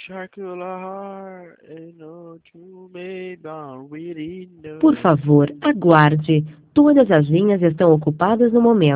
Circular heart, ain't no you may don't really Por know. favor, aguarde. Todas as linhas estão ocupadas no momento.